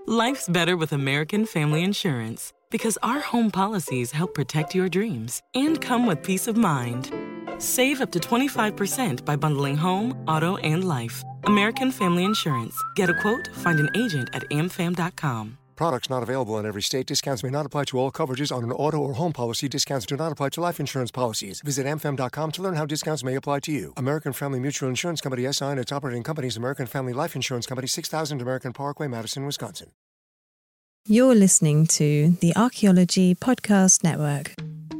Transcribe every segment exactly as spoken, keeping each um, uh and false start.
Life's better with American Family Insurance because our home policies help protect your dreams and come with peace of mind. Save up to twenty-five percent by bundling home, auto, and life. American Family Insurance. Get a quote, find an agent at a m fam dot com. Products not available in every state. Discounts may not apply to all coverages on an auto or home policy. Discounts do not apply to life insurance policies. Visit a m fam dot com to learn how discounts may apply to you. American Family Mutual Insurance Company, S I and its operating companies, American Family Life Insurance Company, six thousand American Parkway, Madison, Wisconsin. You're listening to the Archaeology Podcast Network.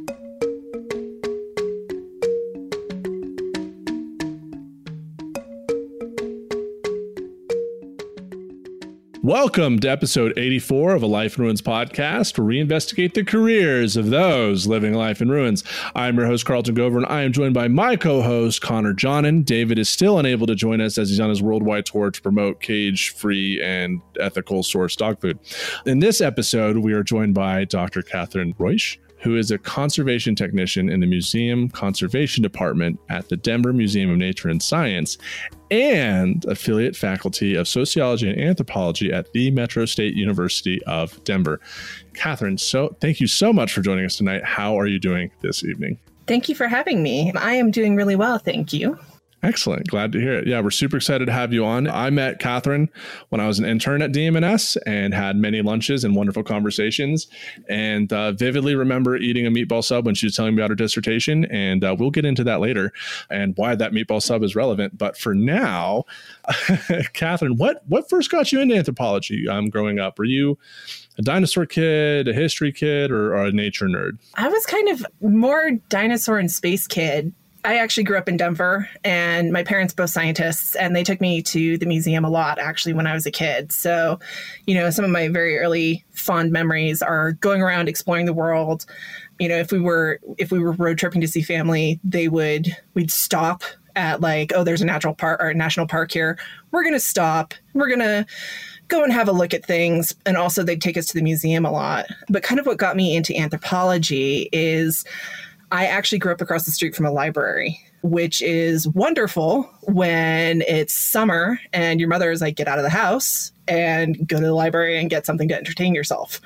Welcome to episode eighty-four of A Life in Ruins podcast, where we investigate the careers of those living life in ruins. I'm your host, Carlton Gover, and I am joined by my co-host, Connor Johnen. David is still unable to join us as he's on his worldwide tour to promote cage-free and ethical source dog food. In this episode, we are joined by Doctor Catherine Reusch, who is a conservation technician in the Museum Conservation Department at the Denver Museum of Nature and Science, and affiliate faculty of sociology and anthropology at the Metro State University of Denver. Catherine, so thank you so much for joining us tonight. How are you doing this evening? Thank you for having me. I am doing really well, thank you. Excellent. Glad to hear it. Yeah, we're super excited to have you on. I met Catherine when I was an intern at D M N S and had many lunches and wonderful conversations, and uh, vividly remember eating a meatball sub when she was telling me about her dissertation. And uh, we'll get into that later and why that meatball sub is relevant. But for now, Catherine, what, what first got you into anthropology um, growing up? Were you a dinosaur kid, a history kid, or, or a nature nerd? I was kind of more dinosaur and space kid. I actually grew up in Denver, and my parents both scientists, and they took me to the museum a lot, actually, when I was a kid. So, you know, some of my very early fond memories are going around exploring the world. You know, if we were if we were road tripping to see family, they would we'd stop at like, oh, there's a natural park or a national park here. We're going to stop. We're going to go and have a look at things. And also they'd take us to the museum a lot. But kind of what got me into anthropology is I actually grew up across the street from a library, which is wonderful when it's summer and your mother is like, get out of the house and go to the library and get something to entertain yourself.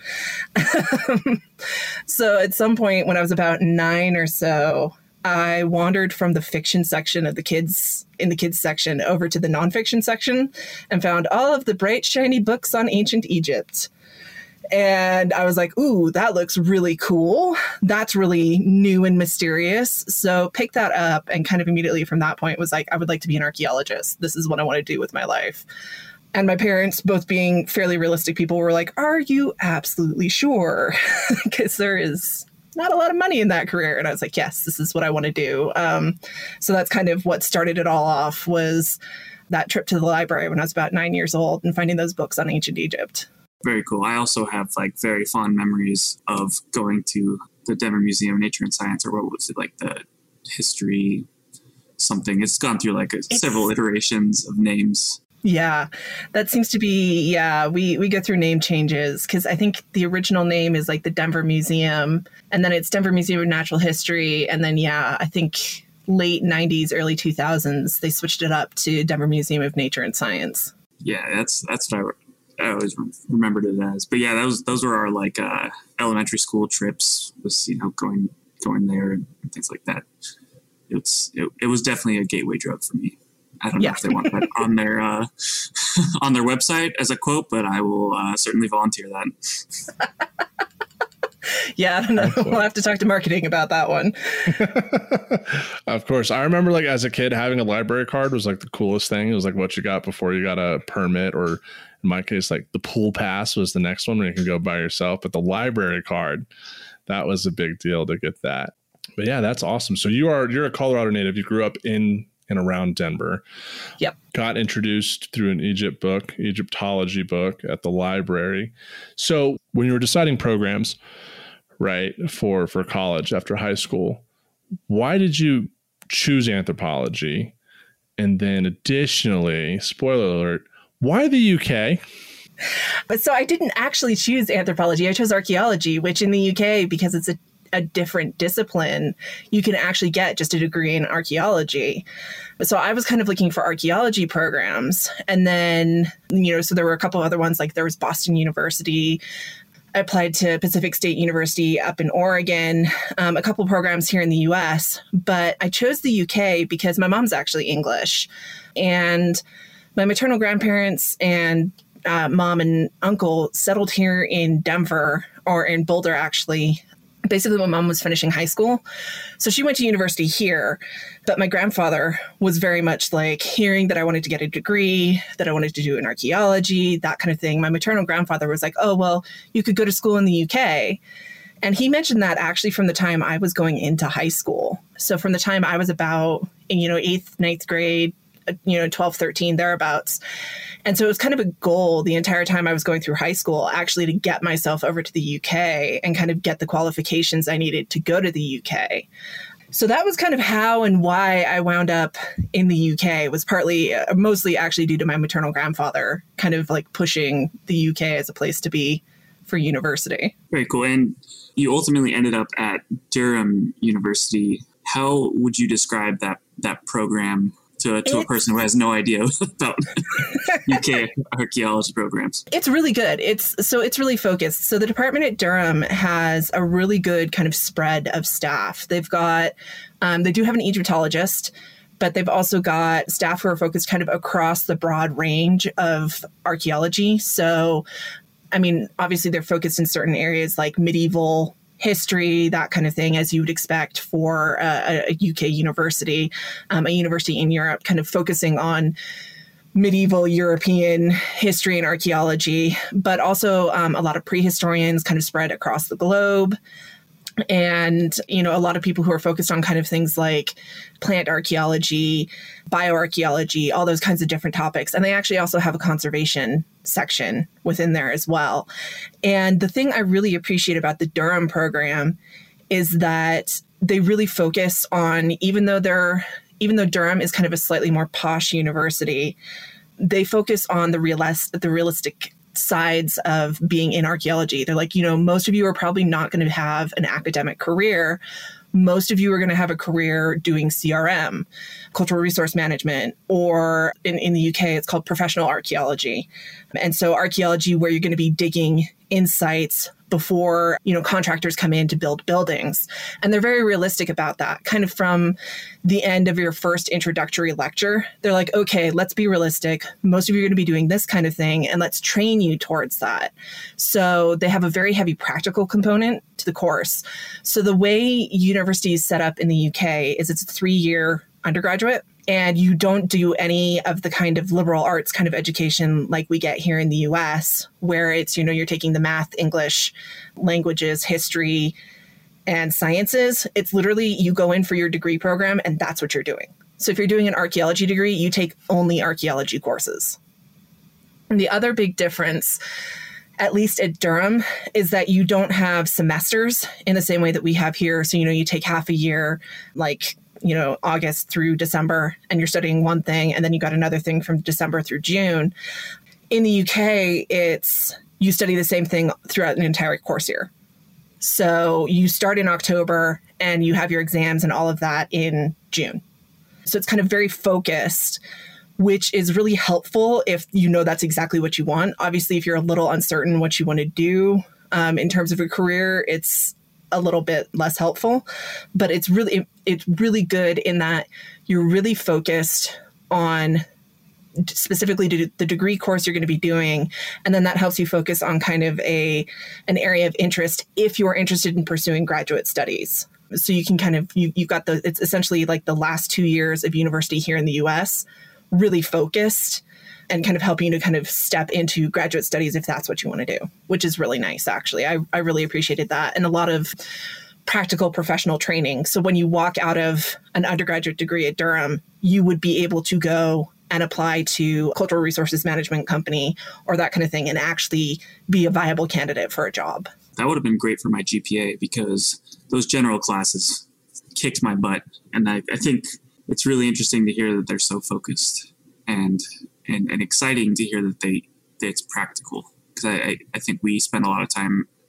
So at some point when I was about nine or so, I wandered from the fiction section of the kids in the kids section over to the nonfiction section and found all of the bright, shiny books on ancient Egypt. And I was like, ooh, that looks really cool. That's really new and mysterious. So pick that up. And kind of immediately from that point was like, I would like to be an archaeologist. This is what I want to do with my life. And my parents, both being fairly realistic people, were like, are you absolutely sure? Because there is not a lot of money in that career. And I was like, yes, this is what I want to do. Um, so that's kind of what started it all off, was that trip to the library when I was about nine years old and finding those books on ancient Egypt. Very cool. I also have like very fond memories of going to the Denver Museum of Nature and Science, or what was it, like the history something. It's gone through like a, several iterations of names. Yeah, that seems to be, yeah, we, we go through name changes because I think the original name is like the Denver Museum, and then it's Denver Museum of Natural History. And then, yeah, I think late nineties, early two thousands, they switched it up to Denver Museum of Nature and Science. Yeah, that's, that's what I I always remembered it as. But yeah, that was those were our like uh, elementary school trips. Was you know going going there and things like that. It's it, it was definitely a gateway drug for me. I don't yeah. know if they want that on their uh, on their website as a quote, but I will uh, certainly volunteer that. Yeah, I don't know. We'll have to talk to marketing about that one. Of course. I remember like as a kid having a library card was like the coolest thing. It was like what you got before you got a permit, or in my case, like the pool pass was the next one where you can go by yourself. But the library card, that was a big deal to get that. But yeah, that's awesome. So you are, you're a Colorado native. You grew up in and around Denver. Yep. Got introduced through an Egypt book, Egyptology book at the library. So when you were deciding programs, right, for, for college after high school, why did you choose anthropology? And then additionally, spoiler alert, why the U K? But so I didn't actually choose anthropology. I chose archaeology, which in the U K, because it's a a different discipline, you can actually get just a degree in archaeology. So I was kind of looking for archaeology programs. And then, you know, so there were a couple other ones, like there was Boston University. I applied to Pacific State University up in Oregon, um, a couple programs here in the U S, but I chose the U K because my mom's actually English. And my maternal grandparents and uh, mom and uncle settled here in Denver, or in Boulder, actually. Basically, when mom was finishing high school. So she went to university here, but my grandfather was very much like hearing that I wanted to get a degree, that I wanted to do in archaeology, that kind of thing. My maternal grandfather was like, oh, well, you could go to school in the U K. And he mentioned that actually from the time I was going into high school. So from the time I was about, you know, eighth, ninth grade, you know, twelve, thirteen, thereabouts. And so it was kind of a goal the entire time I was going through high school, actually to get myself over to the U K and kind of get the qualifications I needed to go to the U K. So that was kind of how and why I wound up in the U K. It was partly, uh, mostly actually due to my maternal grandfather kind of like pushing the U K as a place to be for university. Very cool. And you ultimately ended up at Durham University. How would you describe that that program to, to a person who has no idea about U K archaeology programs? It's really good. It's so it's really focused. So the department at Durham has a really good kind of spread of staff. They've got, um, they do have an Egyptologist, but they've also got staff who are focused kind of across the broad range of archaeology. So, I mean, obviously they're focused in certain areas like medieval history, that kind of thing, as you would expect for a, a U K university, um, a university in Europe, kind of focusing on medieval European history and archaeology, but also um, a lot of prehistorians kind of spread across the globe. And, you know, a lot of people who are focused on kind of things like plant archaeology, bioarchaeology, all those kinds of different topics. And they actually also have a conservation section within there as well. And the thing I really appreciate about the Durham program is that they really focus on, even though they're, even though Durham is kind of a slightly more posh university, they focus on the realist, the realistic sides of being in archaeology. They're like, you know, most of you are probably not going to have an academic career. Most of you are going to have a career doing C R M, cultural resource management, or in, in the U K, it's called professional archaeology. And so archaeology, where you're going to be digging in sites before, you know, contractors come in to build buildings. And they're very realistic about that. Kind of from the end of your first introductory lecture, they're like, okay, let's be realistic. Most of you are going to be doing this kind of thing, and let's train you towards that. So they have a very heavy practical component to the course. So the way university is set up in the U K is it's a three-year undergraduate, and you don't do any of the kind of liberal arts kind of education like we get here in the U S, where it's, you know, you're taking the math, English, languages, history, and sciences. It's literally you go in for your degree program and that's what you're doing. So if you're doing an archaeology degree, you take only archaeology courses. And the other big difference, at least at Durham, is that you don't have semesters in the same way that we have here. So, you know, you take half a year, like, you know, August through December, and you're studying one thing, and then you got another thing from December through June. In the U K, it's you study the same thing throughout an entire course year. So you start in October and you have your exams and all of that in June. So it's kind of very focused, which is really helpful if you know that's exactly what you want. Obviously, if you're a little uncertain what you want to do um, in terms of a career, it's a little bit less helpful, but it's really, it's really good in that you're really focused on specifically the degree course you're going to be doing. And then that helps you focus on kind of a, an area of interest if you're interested in pursuing graduate studies. So you can kind of, you, you've got the, it's essentially like the last two years of university here in the U S really focused and kind of helping you to kind of step into graduate studies if that's what you want to do, which is really nice, actually. I, I really appreciated that. And a lot of practical professional training. So when you walk out of an undergraduate degree at Durham, you would be able to go and apply to a cultural resources management company or that kind of thing and actually be a viable candidate for a job. That would have been great for my G P A because those general classes kicked my butt. And I, I think it's really interesting to hear that they're so focused and And, and exciting to hear that they that it's practical, because I, I, I think we spend a lot of time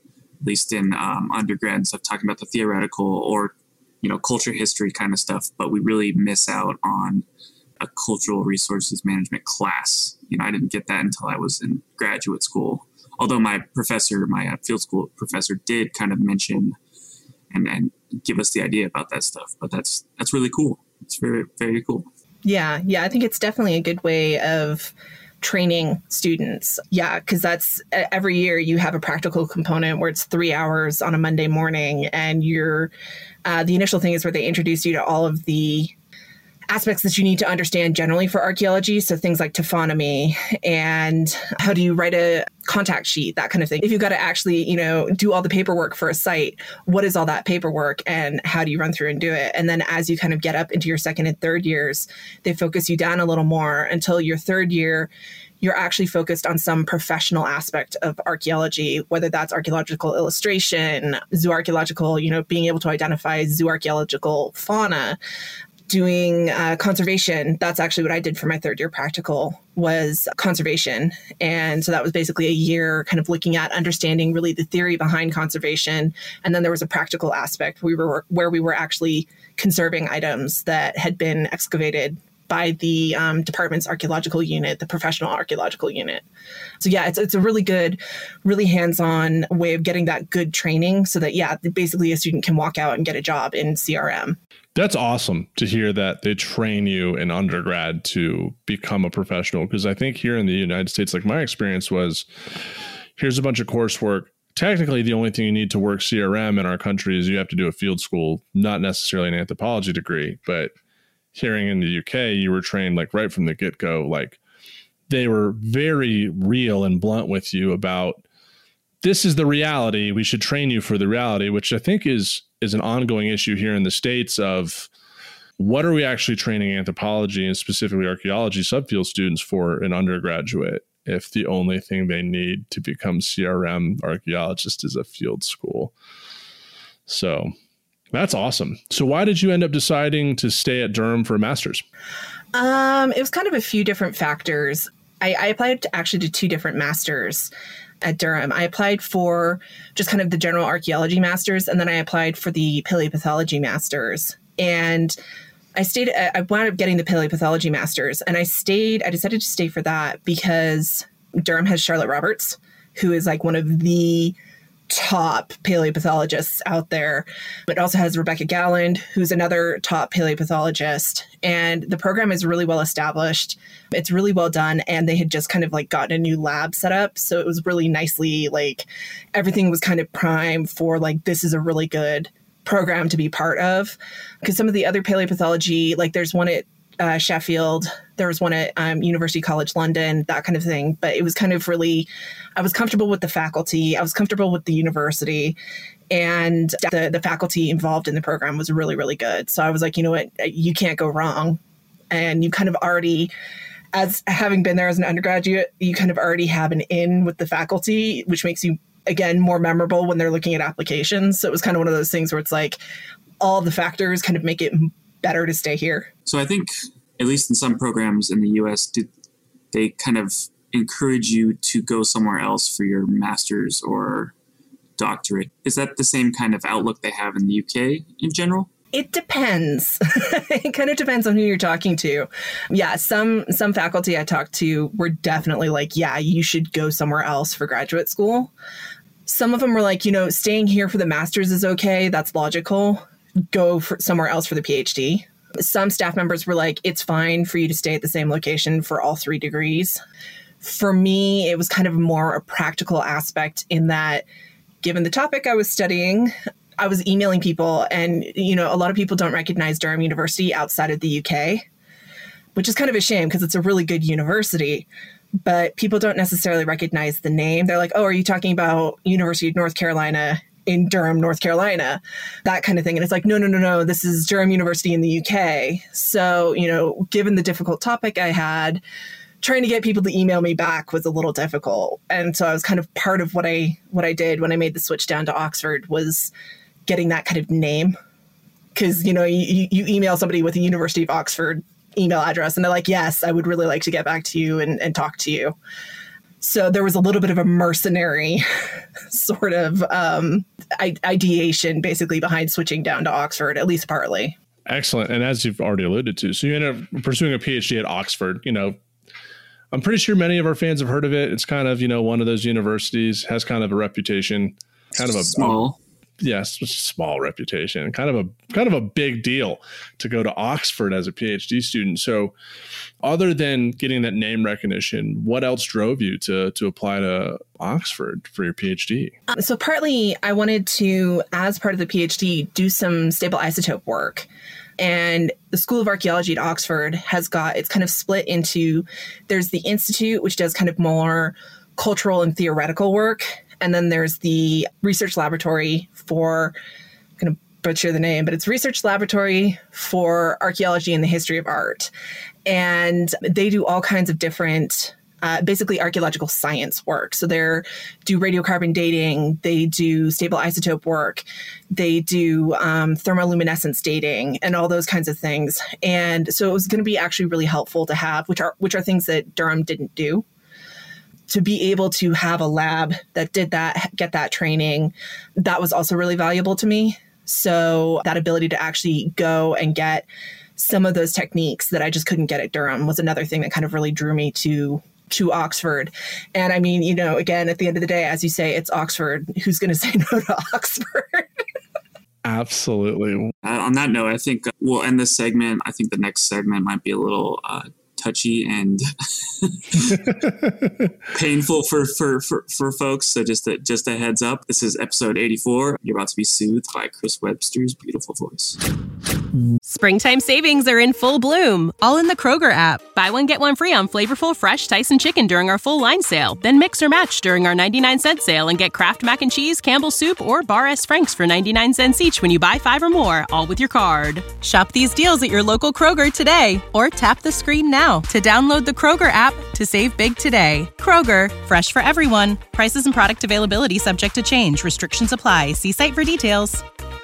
at least in um, undergrad and stuff, talking about the theoretical or, you know, culture history kind of stuff, but we really miss out on a cultural resources management class. You know, I didn't get that until I was in graduate school. Although my professor, my uh, field school professor did kind of mention and, and give us the idea about that stuff. But that's that's really cool. It's very, very cool. Yeah, yeah, I think it's definitely a good way of training students. Yeah, because that's every year you have a practical component where it's three hours on a Monday morning. And you're uh, the initial thing is where they introduce you to all of the aspects that you need to understand generally for archaeology. So things like taphonomy and how do you write a contact sheet, that kind of thing. If you've got to actually, you know, do all the paperwork for a site, what is all that paperwork and how do you run through and do it? And then as you kind of get up into your second and third years, they focus you down a little more until your third year, you're actually focused on some professional aspect of archaeology, whether that's archaeological illustration, zooarchaeological, you know, being able to identify zooarchaeological fauna, doing uh, conservation. That's actually what I did for my third year practical, was conservation. And so that was basically a year kind of looking at understanding really the theory behind conservation. And then there was a practical aspect we were where we were actually conserving items that had been excavated by the um, department's archaeological unit, the professional archaeological unit. So yeah, it's it's a really good, really hands-on way of getting that good training so that, yeah, basically a student can walk out and get a job in C R M. That's awesome to hear that they train you in undergrad to become a professional. Because I think here in the United States, like my experience was, here's a bunch of coursework. Technically, the only thing you need to work C R M in our country is you have to do a field school, not necessarily an anthropology degree, but hearing in the U K, you were trained like right from the get-go. Like they were very real and blunt with you about this is the reality. We should train you for the reality, which I think is is an ongoing issue here in the States of what are we actually training anthropology and specifically archaeology subfield students for an undergraduate if the only thing they need to become C R M archaeologist is a field school. So that's awesome. So why did you end up deciding to stay at Durham for a master's? Um, it was kind of a few different factors. I, I applied to actually to two different masters at Durham. I applied for just kind of the general archaeology masters, and then I applied for the paleopathology masters. And I stayed, I wound up getting the paleopathology masters, and I stayed, I decided to stay for that because Durham has Charlotte Roberts, who is like one of the top paleopathologists out there. It also has Rebecca Galland, who's another top paleopathologist. And the program is really well established. It's really well done. And they had just kind of like gotten a new lab set up. So it was really nicely, like everything was kind of prime for like, this is a really good program to be part of. Because some of the other paleopathology, like there's one at Uh, Sheffield, there was one at um, University College London, that kind of thing. But it was kind of really, I was comfortable with the faculty. I was comfortable with the university, and the, the faculty involved in the program was really, really good. So I was like, you know what, you can't go wrong. And you kind of already, as having been there as an undergraduate, you kind of already have an in with the faculty, which makes you, again, more memorable when they're looking at applications. So it was kind of one of those things where it's like all the factors kind of make it better to stay here. So I think, at least in some programs in the U S, do they kind of encourage you to go somewhere else for your master's or doctorate? Is that the same kind of outlook they have in the U K in general? It depends. It kind of depends on who you're talking to. Yeah, some some faculty I talked to were definitely like, yeah, you should go somewhere else for graduate school. Some of them were like, you know, staying here for the master's is okay. That's logical. Go for somewhere else for the PhD. Some staff members were like, it's fine for you to stay at the same location for all three degrees. For me, it was kind of more a practical aspect in that, given the topic I was studying, I was emailing people, and, you know, a lot of people don't recognize Durham University outside of the U K, which is kind of a shame because it's a really good university, but people don't necessarily recognize the name. They're like, oh, are you talking about University of North Carolina in Durham, North Carolina, that kind of thing. And it's like, no, no, no, no, this is Durham University in the U K. So, you know, given the difficult topic I had, trying to get people to email me back was a little difficult. And so I was kind of part of what I what I did when I made the switch down to Oxford was getting that kind of name. Because, you know, you, you email somebody with the University of Oxford email address and they're like, yes, I would really like to get back to you and, and talk to you. So there was a little bit of a mercenary sort of um, ideation basically behind switching down to Oxford, at least partly. Excellent. And as you've already alluded to, so you ended up pursuing a PhD at Oxford. You know, I'm pretty sure many of our fans have heard of it. It's kind of, you know, one of those universities, has kind of a reputation, kind of a small. Yes, small reputation, kind of a kind of a big deal to go to Oxford as a PhD student. So other than getting that name recognition, what else drove you to to apply to Oxford for your PhD? Um, so partly I wanted to, as part of the PhD, do some stable isotope work. And the School of Archaeology at Oxford has got, it's kind of split into, there's the Institute, which does kind of more cultural and theoretical work. And then there's the research laboratory for, I'm going to butcher the name, but it's Research Laboratory for Archaeology and the History of Art. And they do all kinds of different, uh, basically archaeological science work. So they do radiocarbon dating, they do stable isotope work, they do um, thermoluminescence dating, and all those kinds of things. And so it was going to be actually really helpful to have, which are which are things that Durham didn't do. To be able to have a lab that did that, get that training, that was also really valuable to me. So that ability to actually go and get some of those techniques that I just couldn't get at Durham was another thing that kind of really drew me to to Oxford. And I mean, you know, again, at the end of the day, as you say, it's Oxford. Who's going to say no to Oxford? Absolutely. Uh, on that note, I think we'll end this segment. I think the next segment might be a little uh, touchy and painful for, for, for, for folks. So just a, just a heads up. This is episode eighty-four. You're about to be soothed by Chris Webster's beautiful voice. Springtime savings are in full bloom, all in the Kroger app. Buy one, get one free on flavorful, fresh Tyson chicken during our full line sale. Then mix or match during our ninety-nine cent sale and get Kraft Mac and Cheese, Campbell's Soup, or Bar S. Frank's for ninety-nine cents each when you buy five or more, all with your card. Shop these deals at your local Kroger today, or tap the screen now to download the Kroger app to save big today. Kroger, fresh for everyone. Prices and product availability subject to change. Restrictions apply. See site for details.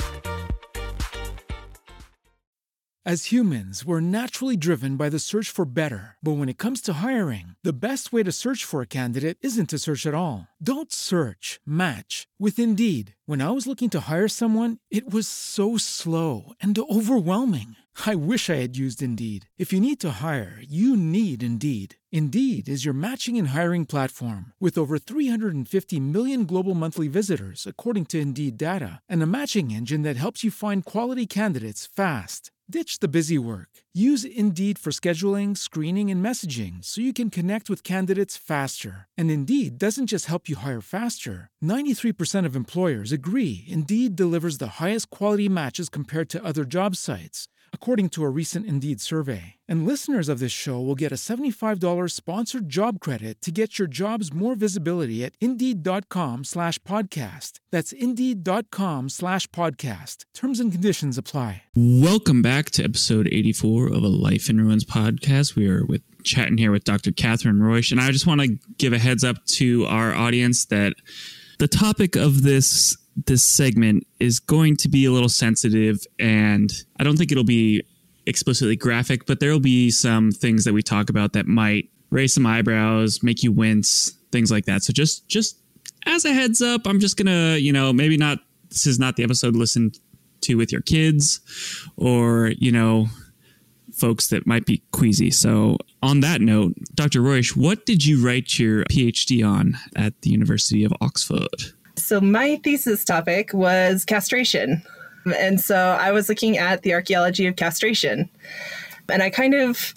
As humans, we're naturally driven by the search for better. But when it comes to hiring, the best way to search for a candidate isn't to search at all. Don't search, match with Indeed. When I was looking to hire someone, it was so slow and overwhelming. I wish I had used Indeed. If you need to hire, you need Indeed. Indeed is your matching and hiring platform with over three hundred fifty million global monthly visitors, according to Indeed data, and a matching engine that helps you find quality candidates fast. Ditch the busy work. Use Indeed for scheduling, screening, and messaging so you can connect with candidates faster. And Indeed doesn't just help you hire faster. ninety-three percent of employers agree Indeed delivers the highest quality matches compared to other job sites, according to a recent Indeed survey. And listeners of this show will get a seventy-five dollars sponsored job credit to get your jobs more visibility at Indeed.com slash podcast. That's Indeed.com slash podcast. Terms and conditions apply. Welcome back to episode eighty-four of a Life in Ruins podcast. We are with chatting here with Doctor Catherine Reusch, and I just want to give a heads up to our audience that the topic of this this segment is going to be a little sensitive, and I don't think it'll be explicitly graphic, but there will be some things that we talk about that might raise some eyebrows, make you wince, things like that. So just just as a heads up, I'm just gonna, you know, maybe not, this is not the episode to listen to with your kids or, you know, folks that might be queasy. So on that note, Doctor Reusch, what did you write your PhD on at the University of Oxford? So my thesis topic was castration. And so I was looking at the archaeology of castration. And I kind of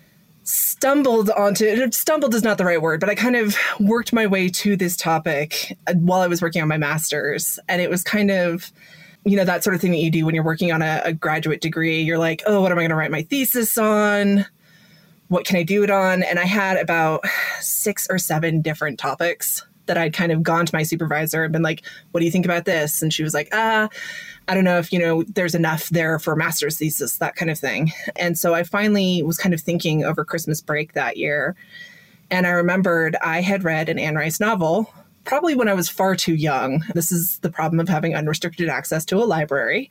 stumbled onto it. Stumbled is not the right word, but I kind of worked my way to this topic while I was working on my master's. And it was kind of, you know, that sort of thing that you do when you're working on a, a graduate degree. You're like, oh, what am I going to write my thesis on? What can I do it on? And I had about six or seven different topics that I'd kind of gone to my supervisor and been like, what do you think about this? And she was like, ah, I don't know if, you know, there's enough there for a master's thesis, that kind of thing. And so I finally was kind of thinking over Christmas break that year. And I remembered I had read an Anne Rice novel, probably when I was far too young. This is the problem of having unrestricted access to a library.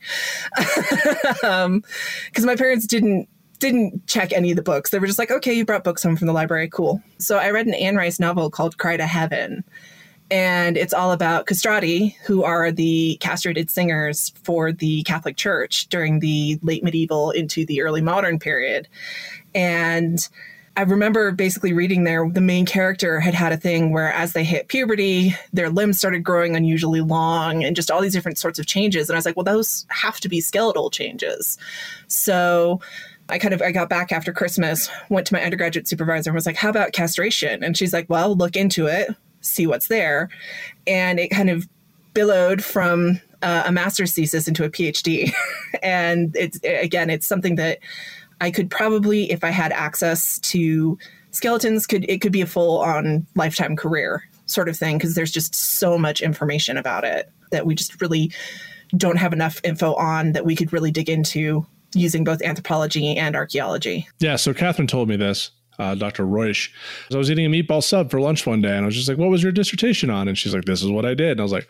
um, 'cause my parents didn't didn't check any of the books. They were just like, okay, you brought books home from the library. Cool. So I read an Anne Rice novel called Cry to Heaven. And it's all about castrati, who are the castrated singers for the Catholic Church during the late medieval into the early modern period. And I remember basically reading there, the main character had had a thing where as they hit puberty, their limbs started growing unusually long and just all these different sorts of changes. And I was like, well, those have to be skeletal changes. So I kind of, I got back after Christmas, went to my undergraduate supervisor and was like, how about castration? And she's like, well, look into it, see what's there. And it kind of billowed from uh, a master's thesis into a PhD. And it's, again, it's something that I could probably, if I had access to skeletons, could it could be a full on lifetime career sort of thing, because there's just so much information about it that we just really don't have enough info on that we could really dig into using both anthropology and archaeology. Yeah. So Catherine told me this, uh, Doctor Roish. I was eating a meatball sub for lunch one day and I was just like, what was your dissertation on? And she's like, this is what I did. And I was like,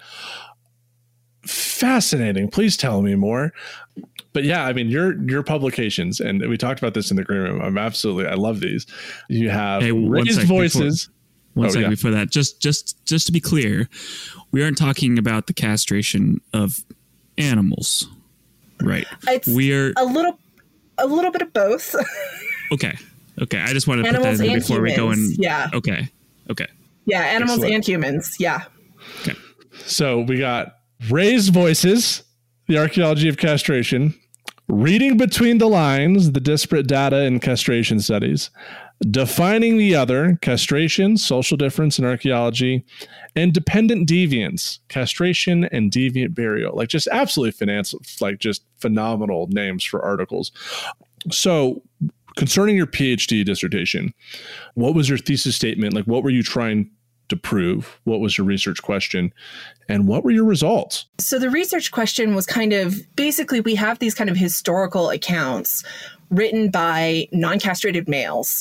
fascinating. Please tell me more. But yeah, I mean, your your publications, and we talked about this in the green room. I'm absolutely, I love these. You have hey, raised voices. Before, one oh, second yeah. before that, just just just to be clear, we aren't talking about the castration of animals, right? It's we are a little, a little bit of both. okay, okay. I just want to animals put that in and before humans. we go in. Yeah. Okay. Okay. Yeah, animals Excellent. and humans. Yeah. Okay. So we got raised voices, the archaeology of castration, reading between the lines, the disparate data in castration studies, defining the other, castration, social difference in archaeology, and dependent deviance, castration and deviant burial. Like just absolutely finance, like just phenomenal names for articles. So concerning your PhD dissertation, what was your thesis statement? Like what were you trying to prove? What was your research question? And what were your results? So the research question was kind of, basically we have these kind of historical accounts written by non-castrated males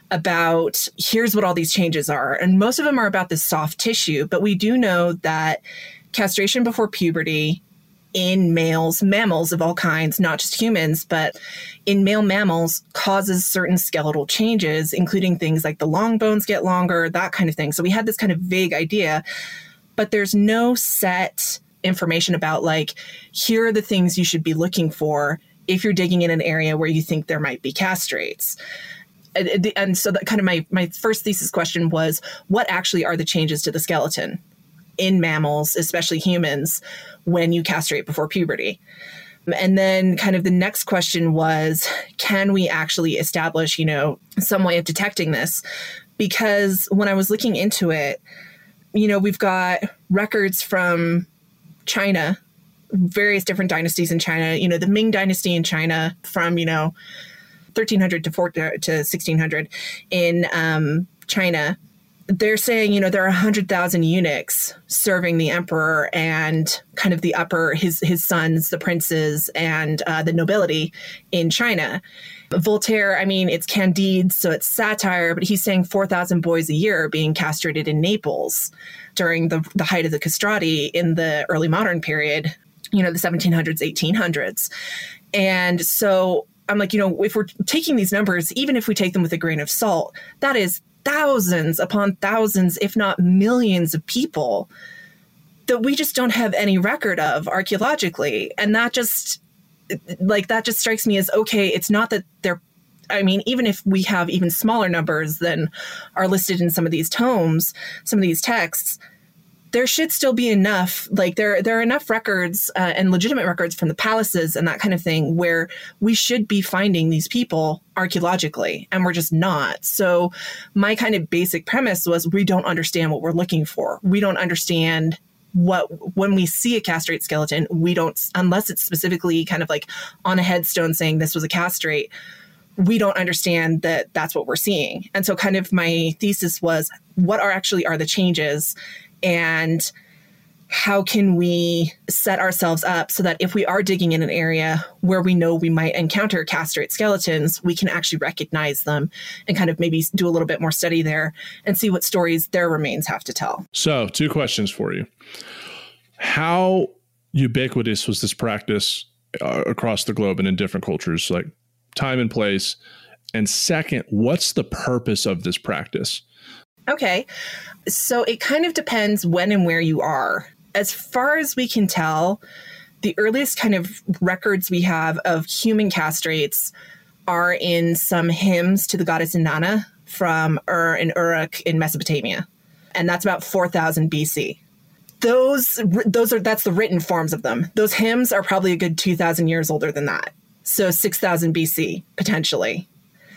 about here's what all these changes are. And most of them are about this soft tissue, but we do know that castration before puberty in males, mammals of all kinds, not just humans, but in male mammals causes certain skeletal changes, including things like the long bones get longer, that kind of thing. So we had this kind of vague idea, but there's no set information about like, here are the things you should be looking for if you're digging in an area where you think there might be castrates. And, and so that kind of my, my first thesis question was, what actually are the changes to the skeleton in mammals, especially humans, when you castrate before puberty? And then kind of the next question was, can we actually establish, you know, some way of detecting this? Because when I was looking into it, you know, we've got records from China, various different dynasties in China, you know, the Ming dynasty in China from, you know, thirteen hundred to, four, to sixteen hundred in um, China. They're saying, you know, there are one hundred thousand eunuchs serving the emperor and kind of the upper, his his sons, the princes, and uh, the nobility in China. Voltaire, I mean, it's Candide, so it's satire, but he's saying four thousand boys a year are being castrated in Naples during the, the height of the castrati in the early modern period, you know, the seventeen hundreds, eighteen hundreds. And so I'm like, you know, if we're taking these numbers, even if we take them with a grain of salt, that is thousands upon thousands, if not millions of people that we just don't have any record of archaeologically. And that just like, that just strikes me as, okay, it's not that they're, I mean, even if we have even smaller numbers than are listed in some of these tomes, some of these texts, there should still be enough, like there, there are enough records uh, and legitimate records from the palaces and that kind of thing where we should be finding these people archaeologically, and we're just not. So my kind of basic premise was we don't understand what we're looking for. We don't understand what, when we see a castrate skeleton, we don't, unless it's specifically kind of like on a headstone saying this was a castrate, we don't understand that that's what we're seeing. And so kind of my thesis was, what are actually are the changes? And how can we set ourselves up so that if we are digging in an area where we know we might encounter castrate skeletons, we can actually recognize them and kind of maybe do a little bit more study there and see what stories their remains have to tell. So two questions for you. How ubiquitous was this practice uh, across the globe and in different cultures, like time and place? And second, what's the purpose of this practice? Okay. So it kind of depends when and where you are. As far as we can tell, the earliest kind of records we have of human castrates are in some hymns to the goddess Inanna from Ur and Uruk in Mesopotamia. And that's about four thousand B C. Those, those are, that's the written forms of them. Those hymns are probably a good two thousand years older than that. So six thousand B C, potentially.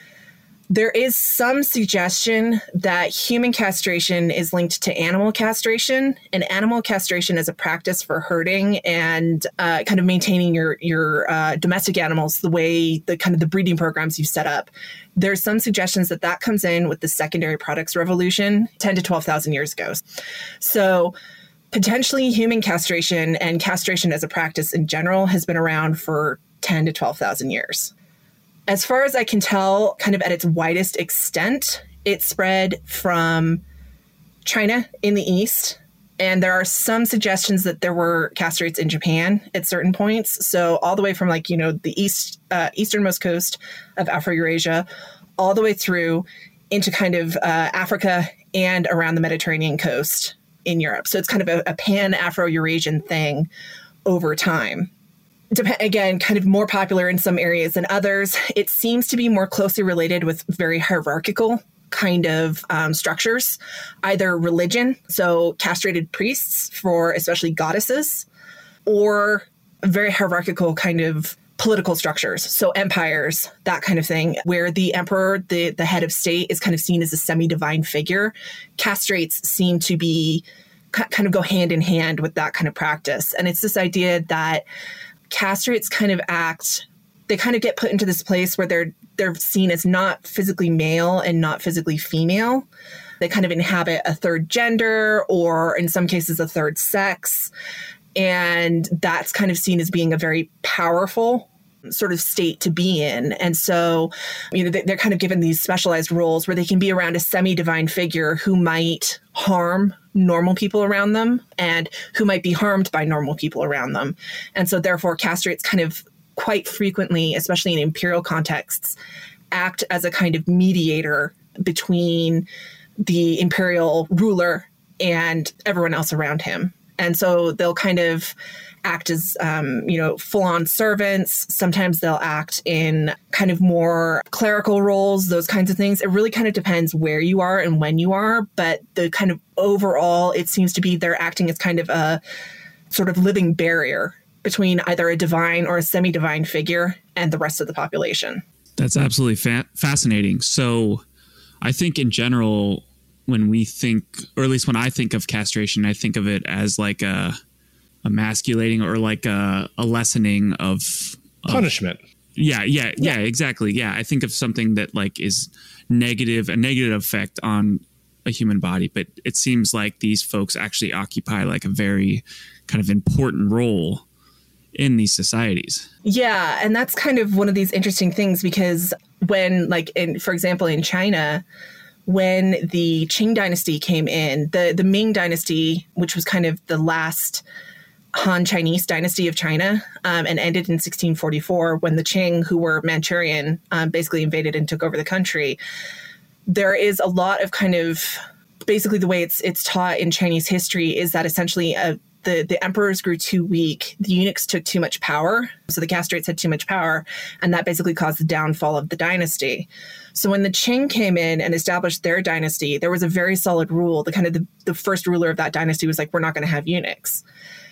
There is some suggestion that human castration is linked to animal castration, and animal castration is a practice for herding and uh, kind of maintaining your your uh, domestic animals the way the kind of the breeding programs you've set up. There's some suggestions that that comes in with the secondary products revolution ten to twelve thousand years ago. So potentially human castration and castration as a practice in general has been around for ten to twelve thousand years. As far as I can tell, kind of at its widest extent, it spread from China in the east. And there are some suggestions that there were castrates in Japan at certain points. So all the way from like, you know, the east uh, easternmost coast of Afro-Eurasia, all the way through into kind of uh, Africa and around the Mediterranean coast in Europe. So it's kind of a, a pan-Afro-Eurasian thing over time. Dep- again, kind of more popular in some areas than others. It seems to be more closely related with very hierarchical kind of um, structures, either religion, so castrated priests for especially goddesses, or very hierarchical kind of political structures, so empires, that kind of thing, where the emperor, the, the head of state, is kind of seen as a semi-divine figure. Castrates seem to be kind of go hand in hand with that kind of practice. And it's this idea that castrates kind of act, they kind of get put into this place where they're they're seen as not physically male and not physically female. They kind of inhabit a third gender, or in some cases a third sex. And that's kind of seen as being a very powerful sort of state to be in. And so, you know, they're kind of given these specialized roles where they can be around a semi-divine figure who might harm normal people around them and who might be harmed by normal people around them. And so therefore castrates kind of quite frequently, especially in imperial contexts, act as a kind of mediator between the imperial ruler and everyone else around him. And so they'll kind of act as, um, you know, full-on servants. Sometimes they'll act in kind of more clerical roles, those kinds of things. It really kind of depends where you are and when you are. But the kind of overall, it seems to be they're acting as kind of a sort of living barrier between either a divine or a semi-divine figure and the rest of the population. That's absolutely fa- fascinating. So I think in general, when we think, or at least when I think of castration, I think of it as like a emasculating or like a, a lessening of, of punishment. Yeah, yeah, yeah, yeah, exactly. Yeah, I think of something that like is negative, a negative effect on a human body. But it seems like these folks actually occupy like a very kind of important role in these societies. Yeah, and that's kind of one of these interesting things, because when, like, in, for example, in China, when the Qing dynasty came in, the, the Ming dynasty, which was kind of the last Han Chinese dynasty of China, um, and ended in sixteen forty-four when the Qing, who were Manchurian, um, basically invaded and took over the country. There is a lot of kind of, basically the way it's it's taught in Chinese history is that essentially a The, the emperors grew too weak. The eunuchs took too much power. So the castrates had too much power. And that basically caused the downfall of the dynasty. So when the Qing came in and established their dynasty, there was a very solid rule. The kind of the, the first ruler of that dynasty was like, we're not going to have eunuchs.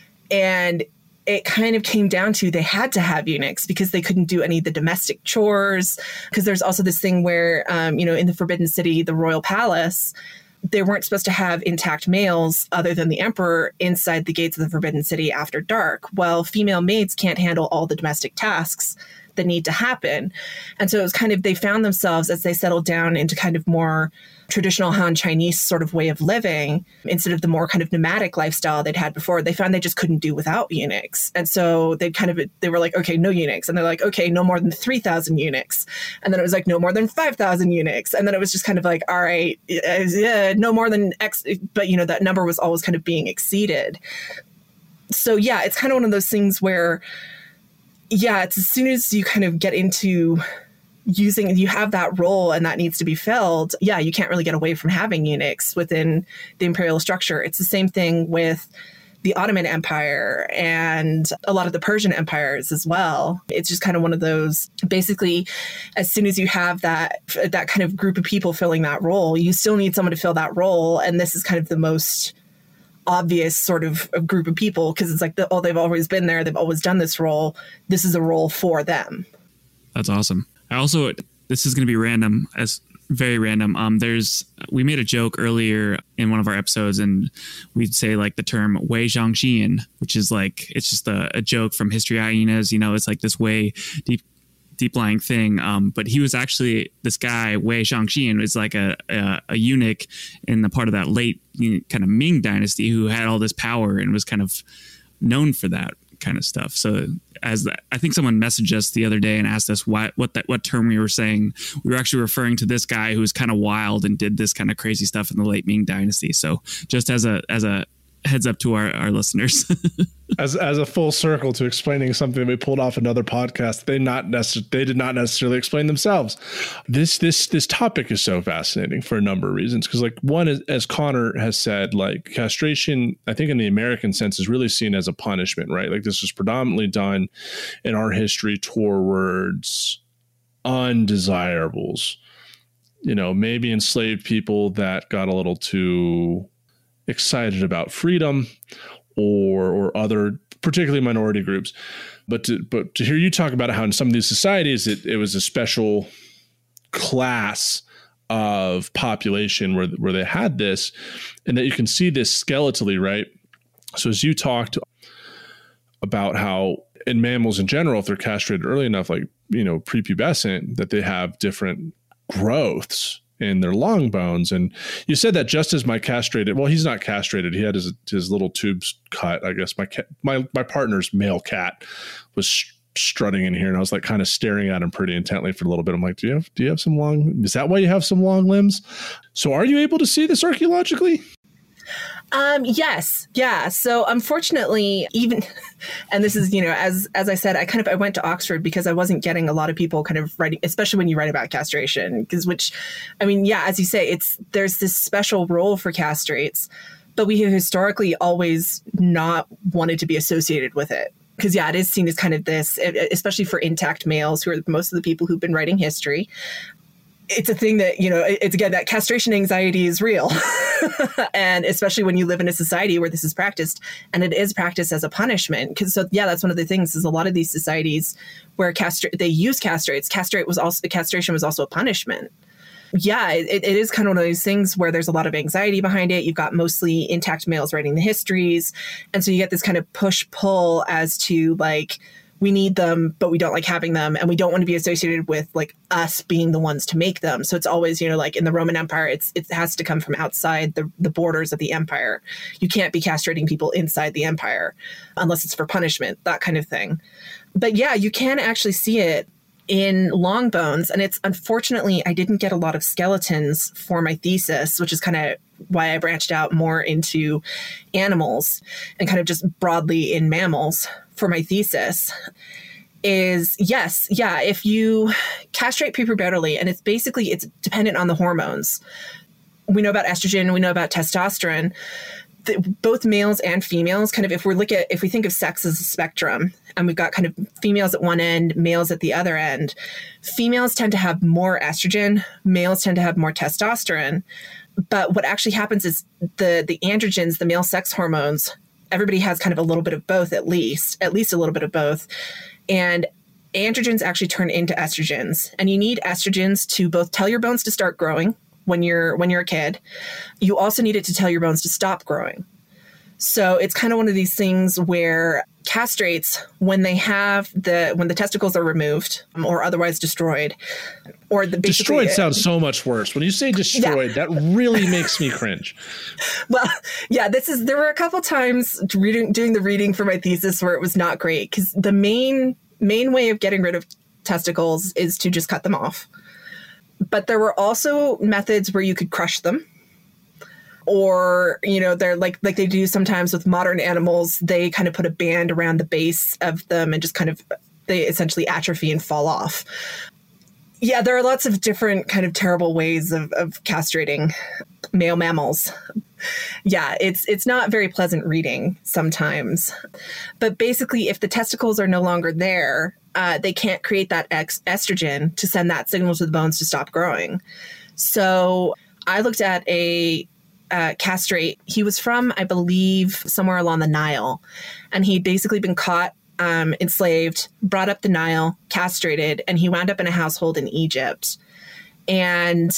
And it kind of came down to they had to have eunuchs because they couldn't do any of the domestic chores. Because there's also this thing where, um, you know, in the Forbidden City, the royal palace, they weren't supposed to have intact males other than the emperor inside the gates of the Forbidden City after dark. Well, female maids can't handle all the domestic tasks that need to happen. And so it was kind of, they found themselves as they settled down into kind of more traditional Han Chinese sort of way of living, instead of the more kind of nomadic lifestyle they'd had before, they found they just couldn't do without eunuchs. And so they kind of, they were like, okay, no eunuchs. And they're like, okay, no more than three thousand eunuchs. And then it was like, no more than five thousand eunuchs. And then it was just kind of like, all right, yeah, no more than X, but you know, that number was always kind of being exceeded. So yeah, it's kind of one of those things where, yeah, it's as soon as you kind of get into using, you have that role and that needs to be filled, yeah, you can't really get away from having eunuchs within the imperial structure. It's the same thing with the Ottoman Empire and a lot of the Persian empires as well. It's just kind of one of those, basically, as soon as you have that that kind of group of people filling that role, you still need someone to fill that role. And this is kind of the most obvious sort of, of group of people, because it's like, the, oh, they've always been there. They've always done this role. This is a role for them. That's awesome. I also, this is going to be random, as very random. Um, there's, we made a joke earlier in one of our episodes, and we'd say like the term Wei Zhangxian, which is like, it's just a, a joke from History Hyenas. You know, it's like this way deep, deep lying thing. Um, but he was actually, this guy, Wei Zhangxian, is like a, a, a eunuch in the part of that late you know, kind of Ming dynasty who had all this power and was kind of known for that kind of stuff. So as the, I think someone messaged us the other day and asked us what what that what term we were saying. We were actually referring to this guy who was kind of wild and did this kind of crazy stuff in the late Ming dynasty. So just as a as a heads up to our, our listeners. as as a full circle to explaining something we pulled off another podcast, they not necess- they did not necessarily explain themselves. This this this topic is so fascinating for a number of reasons. Because like one is, as Connor has said, like castration, I think in the American sense is really seen as a punishment, right? Like this was predominantly done in our history towards undesirables. You know, maybe enslaved people that got a little too excited about freedom, or or other particularly minority groups. But to, but to hear you talk about how in some of these societies it, it was a special class of population where where they had this, and that you can see this skeletally, right? So as you talked about how in mammals in general, if they're castrated early enough, like, you know, prepubescent, that they have different growths in their long bones. And you said that just as my castrated, well, he's not castrated. He had his, his little tubes cut. I guess my cat, my, my partner's male cat was sh- strutting in here, and I was like kind of staring at him pretty intently for a little bit. I'm like, do you have, do you have some long, is that why you have some long limbs? So are you able to see this archaeologically? Um, yes. Yeah. So unfortunately, even, and this is, you know, as, as I said, I kind of, I went to Oxford because I wasn't getting a lot of people kind of writing, especially when you write about castration, because which, I mean, yeah, as you say, it's, there's this special role for castrates, but we have historically always not wanted to be associated with it. Because, yeah, it is seen as kind of this, especially for intact males who are most of the people who've been writing history. It's a thing that, you know, it's again, that castration anxiety is real. And especially when you live in a society where this is practiced, and it is practiced as a punishment. Because, so, yeah, that's one of the things is a lot of these societies where castra- they use castrates, castrate was also, castration was also a punishment. Yeah, it, it is kind of one of those things where there's a lot of anxiety behind it. You've got mostly intact males writing the histories. And so you get this kind of push-pull as to, like, we need them, but we don't like having them. And we don't want to be associated with like us being the ones to make them. So it's always, you know, like in the Roman Empire, it's it has to come from outside the, the borders of the empire. You can't be castrating people inside the empire unless it's for punishment, that kind of thing. But yeah, you can actually see it in long bones. And it's unfortunately, I didn't get a lot of skeletons for my thesis, which is kind of why I branched out more into animals and kind of just broadly in mammals for my thesis. Is yes, yeah, if you castrate prepubertally, and it's basically, it's dependent on the hormones. We know about estrogen, we know about testosterone. The, both males and females, kind of, if we look at, if we think of sex as a spectrum, and we've got kind of females at one end, males at the other end, females tend to have more estrogen, males tend to have more testosterone. But what actually happens is the the androgens, the male sex hormones, everybody has kind of a little bit of both, at least, at least a little bit of both. And androgens actually turn into estrogens. And you need estrogens to both tell your bones to start growing when you're when you're a kid. You also need it to tell your bones to stop growing. So it's kind of one of these things where castrates, when they have the when the testicles are removed or otherwise destroyed, or the destroyed sounds so much worse. When you say destroyed, yeah. That really makes me cringe. Well, yeah, this is there were a couple times reading doing the reading for my thesis where it was not great, because the main main way of getting rid of testicles is to just cut them off. But there were also methods where you could crush them. Or, you know, they're like like they do sometimes with modern animals, they kind of put a band around the base of them and just kind of, they essentially atrophy and fall off. Yeah, there are lots of different kind of terrible ways of, of castrating male mammals. Yeah, it's it's not very pleasant reading sometimes. But basically, if the testicles are no longer there, uh, they can't create that ex- estrogen to send that signal to the bones to stop growing. So I looked at a uh, castrate. He was from, I believe, somewhere along the Nile. And he'd basically been caught Um, enslaved, brought up the Nile, castrated, and he wound up in a household in Egypt. And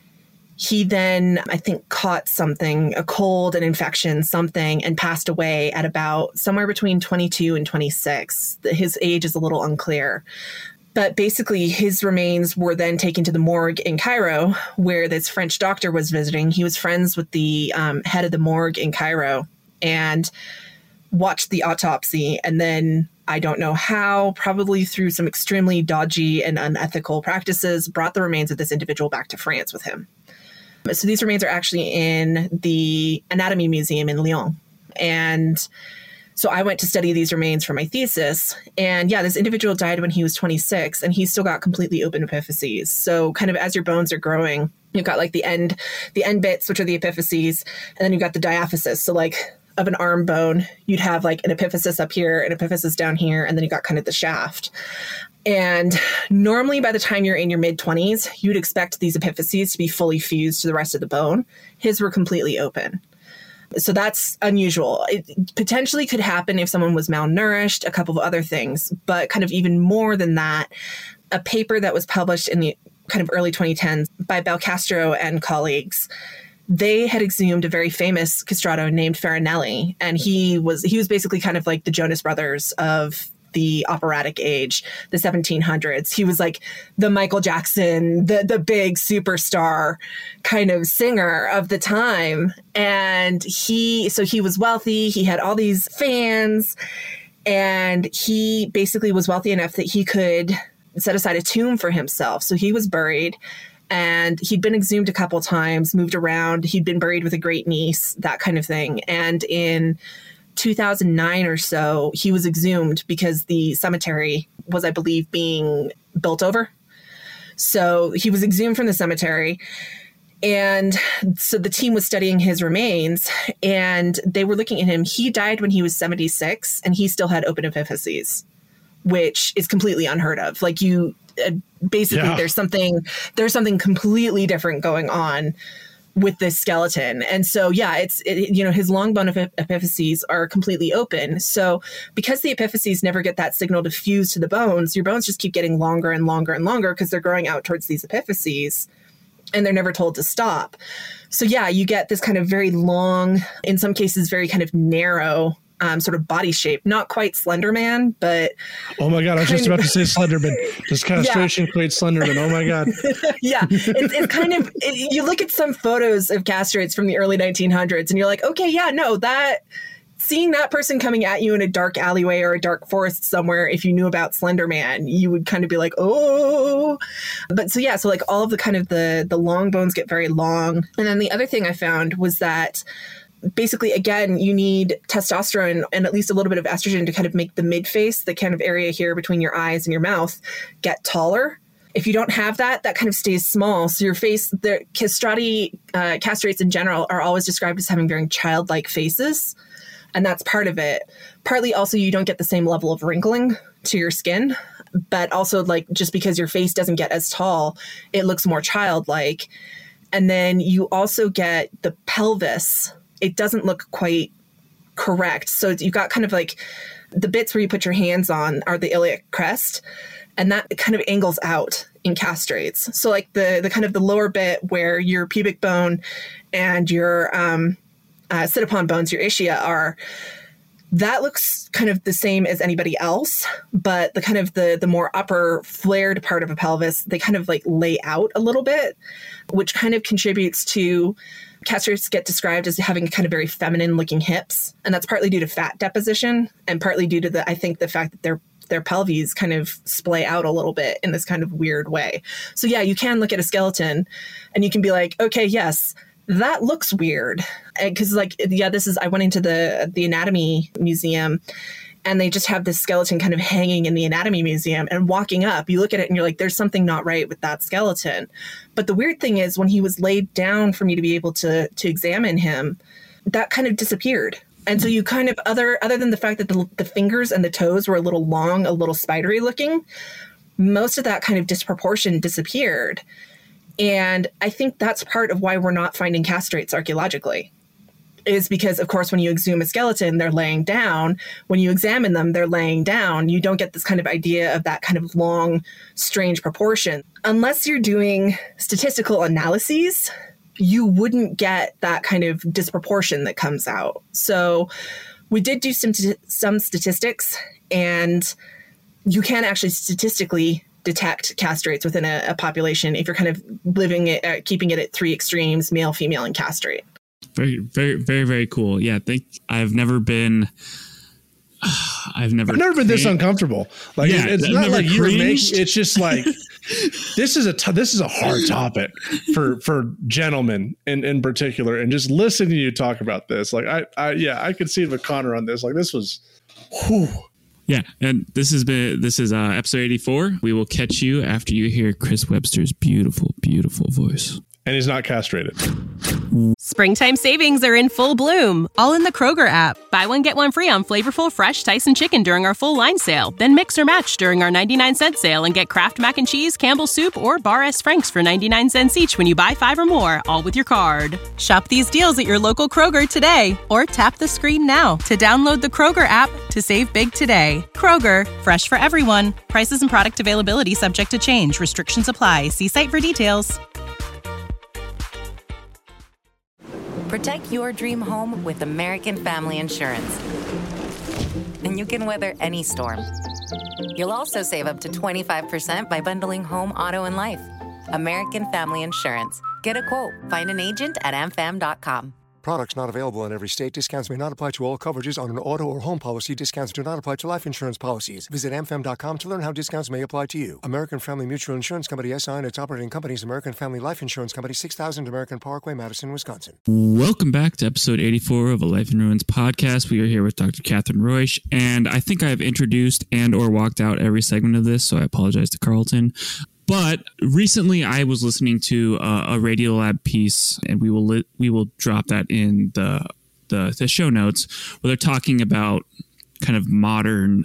he then, I think, caught something, a cold, an infection, something, and passed away at about somewhere between twenty-two and twenty-six. His age is a little unclear. But basically, his remains were then taken to the morgue in Cairo, where this French doctor was visiting. He was friends with the um, head of the morgue in Cairo. And watched the autopsy, and then I don't know how, probably through some extremely dodgy and unethical practices, brought the remains of this individual back to France with him. So these remains are actually in the Anatomy Museum in Lyon. And so I went to study these remains for my thesis. And yeah, this individual died when he was twenty-six, and he's still got completely open epiphyses. So kind of as your bones are growing, you've got like the end, the end bits, which are the epiphyses, and then you've got the diaphysis. So like of an arm bone, you'd have like an epiphysis up here, an epiphysis down here, and then you got kind of the shaft. And normally by the time you're in your mid-twenties, you'd expect these epiphyses to be fully fused to the rest of the bone. His were completely open. So that's unusual. It potentially could happen if someone was malnourished, a couple of other things, but kind of even more than that, a paper that was published in the kind of early twenty tens by Belcastro and colleagues, they had exhumed a very famous castrato named Farinelli, and he was he was basically kind of like the Jonas Brothers of the operatic age, the seventeen hundreds. He was like the Michael Jackson, the the big superstar kind of singer of the time. And he, so he was wealthy. He had all these fans, and he basically was wealthy enough that he could set aside a tomb for himself. So he was buried. And he'd been exhumed a couple times, moved around. He'd been buried with a great niece, that kind of thing. And in two thousand nine or so, he was exhumed because the cemetery was, I believe, being built over. So he was exhumed from the cemetery. And so the team was studying his remains, and they were looking at him. He died when he was seventy-six, and he still had open epiphyses, which is completely unheard of. Like you... Uh, basically, yeah. there's something there's something completely different going on with this skeleton. And so, yeah, it's, it, you know, his long bone epiph- epiphyses are completely open. So because the epiphyses never get that signal to fuse to the bones, your bones just keep getting longer and longer and longer because they're growing out towards these epiphyses, and they're never told to stop. So, yeah, you get this kind of very long, in some cases, very kind of narrow Um, sort of body shape, not quite Slender Man, but oh my god, I was just about of, to say Slenderman. Does castration yeah. create Slenderman? Oh my god. yeah, it's, it's kind of it, you look at some photos of castrates from the early nineteen hundreds, and you're like, okay, yeah, no, that seeing that person coming at you in a dark alleyway or a dark forest somewhere, if you knew about Slender Man, you would kind of be like, oh. But so yeah, so like all of the kind of the the long bones get very long, and then the other thing I found was that basically, again, you need testosterone and at least a little bit of estrogen to kind of make the mid-face, the kind of area here between your eyes and your mouth, get taller. If you don't have that, that kind of stays small. So your face, the castrati, uh, castrates in general are always described as having very childlike faces. And that's part of it. Partly also you don't get the same level of wrinkling to your skin, but also like just because your face doesn't get as tall, it looks more childlike. And then you also get the pelvis. It doesn't look quite correct. So you've got kind of like the bits where you put your hands on are the iliac crest, and that kind of angles out in castrates. So like the the kind of the lower bit where your pubic bone and your um, uh, sit upon bones, your ischia are, that looks kind of the same as anybody else, but the kind of the the more upper flared part of a pelvis, they kind of like lay out a little bit, which kind of contributes to castrates get described as having kind of very feminine looking hips. And that's partly due to fat deposition and partly due to the, I think the fact that their their pelvises kind of splay out a little bit in this kind of weird way. So yeah, you can look at a skeleton and you can be like, okay, yes, that looks weird. Because like, yeah, this is, I went into the the anatomy museum, and they just have this skeleton kind of hanging in the anatomy museum, and walking up, you look at it and you're like, there's something not right with that skeleton. But the weird thing is when he was laid down for me to be able to, to examine him, that kind of disappeared. And so you kind of, other other than the fact that the, the fingers and the toes were a little long, a little spidery looking, most of that kind of disproportion disappeared. And I think that's part of why we're not finding castrates archaeologically, is because, of course, when you exhume a skeleton, they're laying down. When you examine them, they're laying down. You don't get this kind of idea of that kind of long, strange proportion. Unless you're doing statistical analyses, you wouldn't get that kind of disproportion that comes out. So we did do some some statistics, and you can actually statistically detect castrates within a, a population if you're kind of living it, uh, keeping it at three extremes, male, female, and castrate. Very, very, very, very cool. Yeah, I think I've never been... I've never... I've never been this uncomfortable. Like, yeah, it's, it's not like you're making... It's just like... This is a t- this is a hard topic for for gentlemen in, in particular, and just listening to you talk about this, like I, I yeah I could see with Connor on this. Like this was, whew. Yeah, and this has been this is uh, episode eighty-four. We will catch you after you hear Chris Webster's beautiful, beautiful voice. And he's not castrated. Springtime savings are in full bloom, all in the Kroger app. Buy one, get one free on flavorful, fresh Tyson chicken during our full line sale. Then mix or match during our ninety-nine cent sale and get Kraft Mac and Cheese, Campbell's Soup, or Bar S. Frank's for ninety-nine cents each when you buy five or more, all with your card. Shop these deals at your local Kroger today, or tap the screen now to download the Kroger app to save big today. Kroger, fresh for everyone. Prices and product availability subject to change. Restrictions apply. See site for details. Protect your dream home with American Family Insurance. And you can weather any storm. You'll also save up to twenty-five percent by bundling home, auto, and life. American Family Insurance. Get a quote. Find an agent at a m fam dot com. Products not available in every state. Discounts may not apply to all coverages on an auto or home policy. Discounts do not apply to life insurance policies. Visit a m fam dot com to learn how discounts may apply to you. American Family Mutual Insurance Company, S I and its operating companies, American Family Life Insurance Company, six thousand American Parkway, Madison, Wisconsin. Welcome back to episode eighty-four of A Life in Ruins podcast. We are here with Doctor Catherine Roish, and I think I've introduced and or walked out every segment of this, so I apologize to Carlton. But recently, I was listening to a, a Radiolab piece, and we will li- we will drop that in the, the the show notes, where they're talking about kind of modern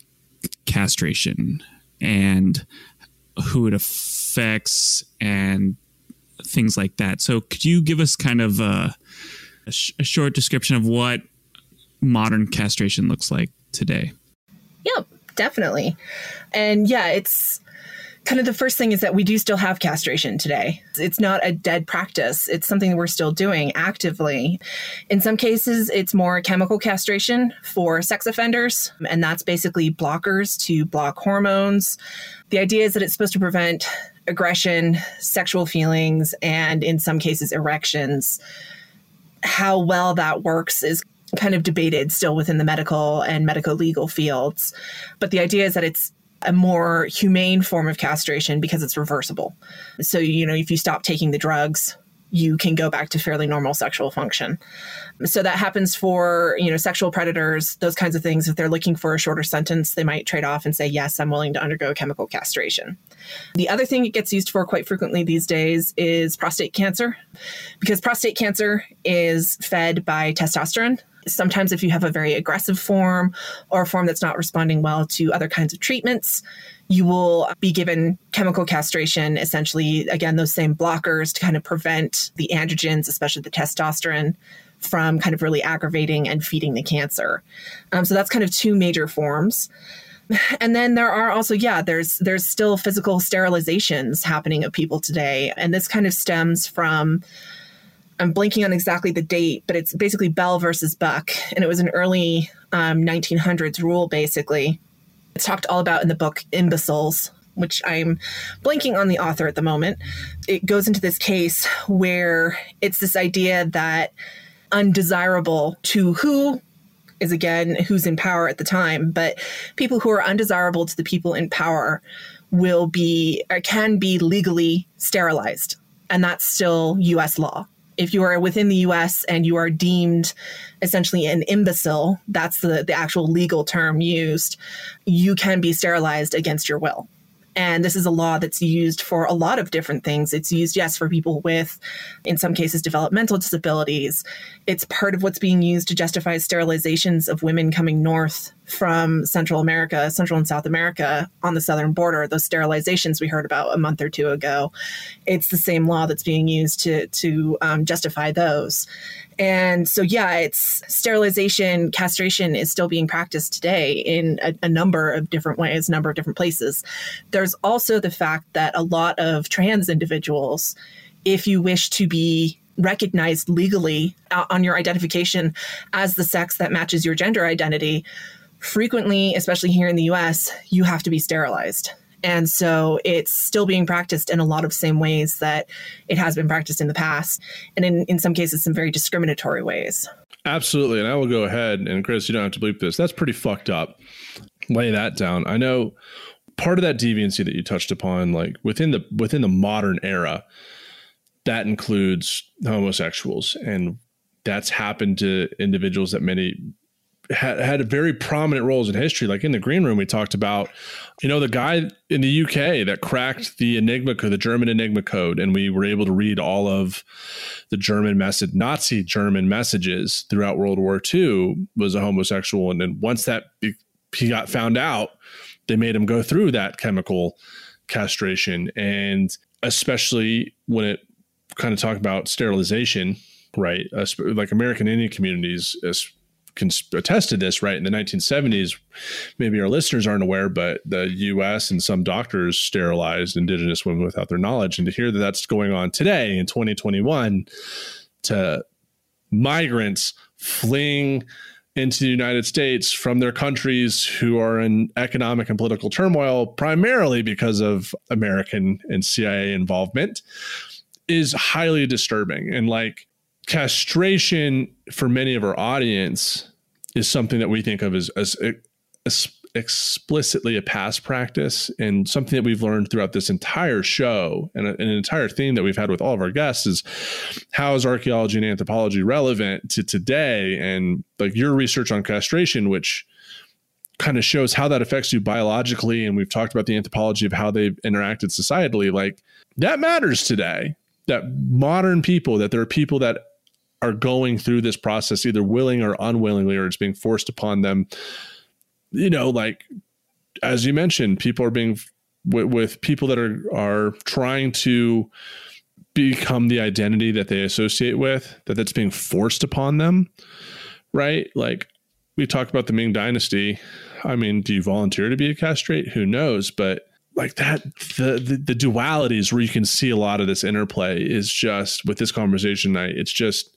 castration and who it affects and things like that. So, could you give us kind of a, a, sh- a short description of what modern castration looks like today? Yep, definitely. And yeah, it's kind of the first thing is that we do still have castration today. It's not a dead practice. It's something that we're still doing actively. In some cases, it's more chemical castration for sex offenders, and that's basically blockers to block hormones. The idea is that it's supposed to prevent aggression, sexual feelings, and in some cases, erections. How well that works is kind of debated still within the medical and medico-legal fields. But the idea is that it's a more humane form of castration because it's reversible. So, you know, if you stop taking the drugs, you can go back to fairly normal sexual function. So that happens for, you know, sexual predators, those kinds of things. If they're looking for a shorter sentence, they might trade off and say, yes, I'm willing to undergo chemical castration. The other thing it gets used for quite frequently these days is prostate cancer, because prostate cancer is fed by testosterone. Sometimes if you have a very aggressive form or a form that's not responding well to other kinds of treatments, you will be given chemical castration, essentially, again, those same blockers to kind of prevent the androgens, especially the testosterone, from kind of really aggravating and feeding the cancer. Um, so that's kind of two major forms. And then there are also, yeah, there's there's still physical sterilizations happening of people today. And this kind of stems from, I'm blanking on exactly the date, but it's basically Bell versus Buck. And it was an early um, nineteen hundreds rule, basically. It's talked all about in the book Imbeciles, which I'm blanking on the author at the moment. It goes into this case where it's this idea that undesirable to who is, again, who's in power at the time, but people who are undesirable to the people in power will be or can be legally sterilized. And that's still U S law. If you are within the U S and you are deemed essentially an imbecile, that's the, the actual legal term used, you can be sterilized against your will. And this is a law that's used for a lot of different things. It's used, yes, for people with, in some cases, developmental disabilities. It's part of what's being used to justify sterilizations of women coming north from Central America, Central and South America on the southern border, those sterilizations we heard about a month or two ago. It's the same law that's being used to, to um, justify those. And so, yeah, it's sterilization, castration is still being practiced today in a, a number of different ways, a number of different places. There's also the fact that a lot of trans individuals, if you wish to be recognized legally on your identification as the sex that matches your gender identity, frequently, especially here in the U S, you have to be sterilized. And so it's still being practiced in a lot of same ways that it has been practiced in the past. And in, in some cases, some very discriminatory ways. Absolutely. And I will go ahead, and Chris, you don't have to bleep this. That's pretty fucked up. Lay that down. I know part of that deviancy that you touched upon, like within the within the modern era, that includes homosexuals. And that's happened to individuals that many had, had very prominent roles in history. Like in the green room, we talked about, you know, the guy in the U K that cracked the Enigma code, the German Enigma code, and we were able to read all of the German message, Nazi German messages throughout World War Two, was a homosexual. And then once that be, he got found out, they made him go through that chemical castration. And especially when it kind of talked about sterilization, right? Uh, like American Indian communities can attest to this, right? In the nineteen seventies, maybe our listeners aren't aware, but the U S and some doctors sterilized Indigenous women without their knowledge. And to hear that that's going on today in twenty twenty-one, to migrants fleeing into the United States from their countries who are in economic and political turmoil, primarily because of American and C I A involvement, is highly disturbing. And like, castration for many of our audience is something that we think of as, as, as explicitly a past practice, and something that we've learned throughout this entire show, and a, an entire theme that we've had with all of our guests is, how is archaeology and anthropology relevant to today? And like your research on castration, which kind of shows how that affects you biologically, and we've talked about the anthropology of how they've interacted societally, like that matters today. That modern people, that there are people that are going through this process either willing or unwillingly, or it's being forced upon them. You know, like, as you mentioned, people are being w- with people that are, are trying to become the identity that they associate with, that that's being forced upon them. Right. Like we talked about the Ming Dynasty. I mean, do you volunteer to be a castrate? Who knows? But like that, the, the, the dualities where you can see a lot of this interplay is just, with this conversation, I, it's just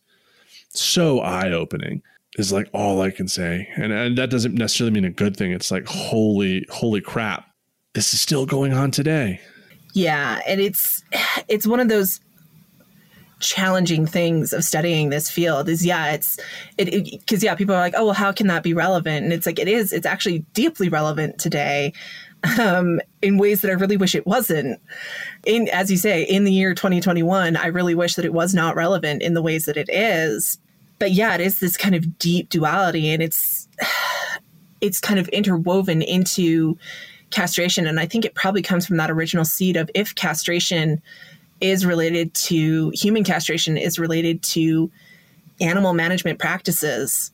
so eye-opening is like all I can say. And, and that doesn't necessarily mean a good thing. It's like, holy, holy crap. This is still going on today. Yeah. And it's, it's one of those challenging things of studying this field is, yeah, it's, it, it, cause yeah, people are like, oh, well, how can that be relevant? And it's like, it is, it's actually deeply relevant today. Um, in ways that I really wish it wasn't. In, as you say, in the year twenty twenty-one, I really wish that it was not relevant in the ways that it is. But yeah, it is this kind of deep duality, and it's it's kind of interwoven into castration. And I think it probably comes from that original seed of, if castration is related to, human castration is related to animal management practices,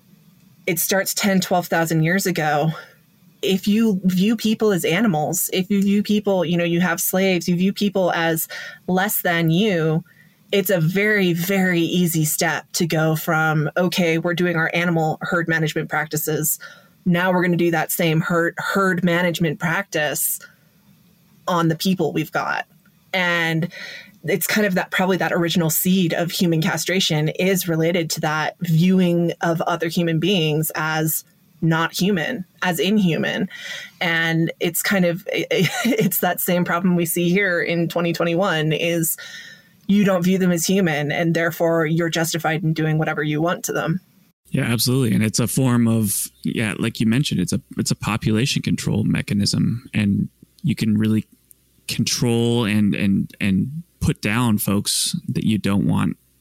it starts ten, twelve thousand years ago. If you view people as animals, if you view people, you know, you have slaves, you view people as less than you, it's a very, very easy step to go from, okay, we're doing our animal herd management practices. Now we're going to do that same herd, herd management practice on the people we've got. And it's kind of that, probably that original seed of human castration is related to that viewing of other human beings as not human, as inhuman. And it's kind of, it's that same problem we see here in twenty twenty-one is you don't view them as human, and therefore you're justified in doing whatever you want to them. Yeah, absolutely. And it's a form of, yeah, like you mentioned, it's a, it's a population control mechanism, and you can really control and, and, and put down folks that you don't want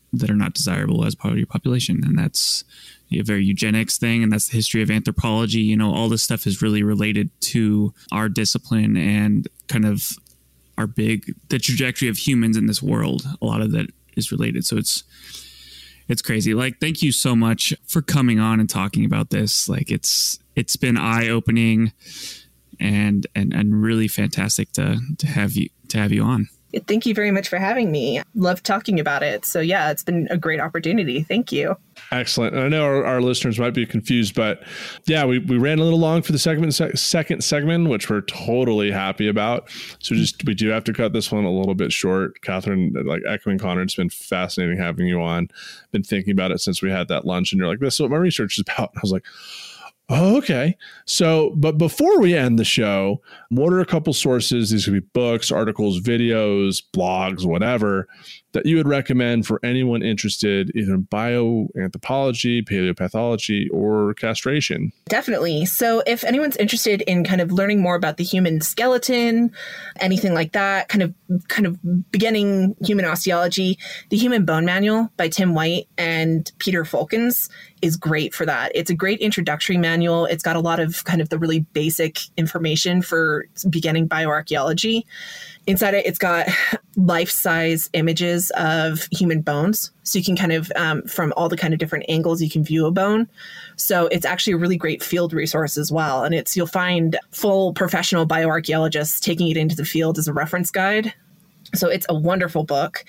that are not desirable as part of your population. And that's a very eugenics thing. And that's the history of anthropology. You know, all this stuff is really related to our discipline and kind of our big, the trajectory of humans in this world. A lot of that is related. So it's, it's crazy. Like, thank you so much for coming on and talking about this. Like, it's, it's been eye opening and, and, and really fantastic to, to have you, to have you on. Thank you very much for having me. Love talking about it. So yeah, it's been a great opportunity. Thank you. Excellent. And I know our, our listeners might be confused, but yeah, we, we ran a little long for the segment, se- second segment, which we're totally happy about. So just, we do have to cut this one a little bit short. Catherine, like echoing Connor, it's been fascinating having you on. Been thinking about it since we had that lunch and you're like, this is what my research is about. And I was like, oh, okay. So, but before we end the show, what are a couple sources? These could be books, articles, videos, blogs, whatever, that you would recommend for anyone interested either in bioanthropology, paleopathology, or castration? Definitely. So if anyone's interested in kind of learning more about the human skeleton, anything like that, kind of kind of beginning human osteology, the Human Bone Manual by Tim White and Peter Fulkins is great for that. It's a great introductory manual. It's got a lot of kind of the really basic information for beginning bioarchaeology. Inside it, it's got life-size images of human bones. So you can kind of, um, from all the kind of different angles, you can view a bone. So it's actually a really great field resource as well. And it's, you'll find full professional bioarchaeologists taking it into the field as a reference guide. So it's a wonderful book.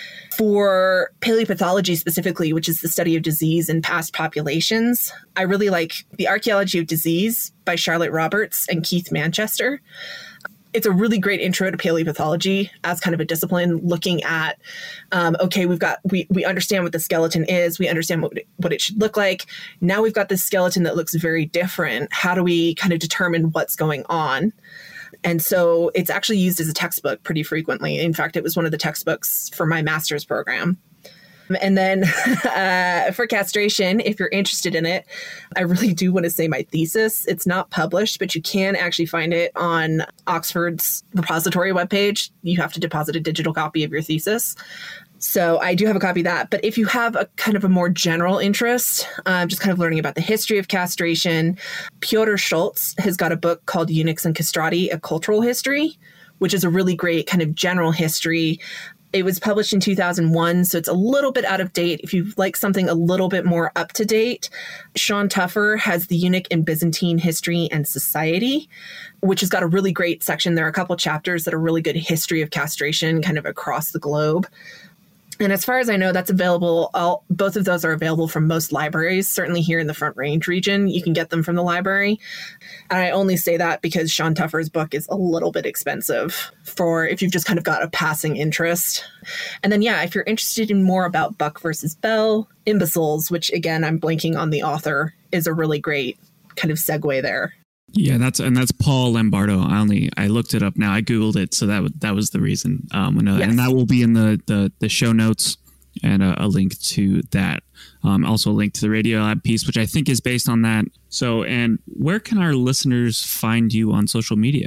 For paleopathology specifically, which is the study of disease in past populations, I really like The Archaeology of Disease by Charlotte Roberts and Keith Manchester. It's a really great intro to paleopathology as kind of a discipline, looking at, um, okay, we've got, we, we understand what the skeleton is. We understand what, what it should look like. Now we've got this skeleton that looks very different. How do we kind of determine what's going on? And so it's actually used as a textbook pretty frequently. In fact, it was one of the textbooks for my master's program. And then uh, for castration, if you're interested in it, I really do want to say my thesis. It's not published, but you can actually find it on Oxford's repository webpage. You have to deposit a digital copy of your thesis. So I do have a copy of that. But if you have a kind of a more general interest, um, just kind of learning about the history of castration, Piotr Schultz has got a book called Eunuchs and Castrati, A Cultural History, which is a really great kind of general history. It was published in two thousand one, so it's a little bit out of date. If you like something a little bit more up to date, Sean Tuffer has The Eunuch in Byzantine History and Society, which has got a really great section. There are a couple chapters that are really good history of castration kind of across the globe. And as far as I know, that's available. All, both of those are available from most libraries. Certainly here in the Front Range region, you can get them from the library. And I only say that because Sean Tuffer's book is a little bit expensive for if you've just kind of got a passing interest. And then, yeah, if you're interested in more about Buck versus Bell, Imbeciles, which again, I'm blanking on the author, is a really great kind of segue there. Yeah, that's and that's Paul Lombardo. I only I looked it up now. I googled it, so that that was the reason. Um, and, uh, yes. and that will be in the the, the show notes and a, a link to that. Um, also a link to the Radiolab piece, which I think is based on that. So, and where can our listeners find you on social media?